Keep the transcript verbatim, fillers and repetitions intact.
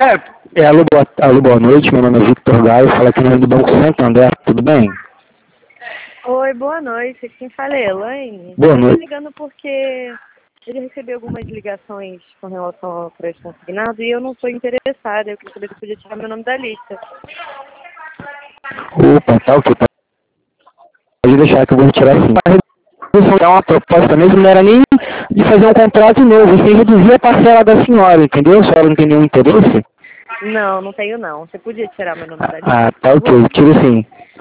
É, alô, boa, alô, boa noite, meu nome é Victor Gaio, fala aqui no nome do Banco Santander, tudo bem? Oi, boa noite. Quem fala é Elaine. Boa Eu tô noite. ligando porque eu já recebi algumas ligações com relação ao crédito consignado e eu não estou interessada. Eu queria saber se podia tirar meu nome da lista. Opa, tá ok, pode deixar que eu vou tirar sim. A redução é uma proposta mesmo, não era nem de fazer um contrato novo, sem reduzir a parcela da senhora, entendeu? A senhora não tem nenhum interesse? Não, não tenho não. Você podia tirar meu nome da lista, Ah, por tá ok, favor? tiro sim.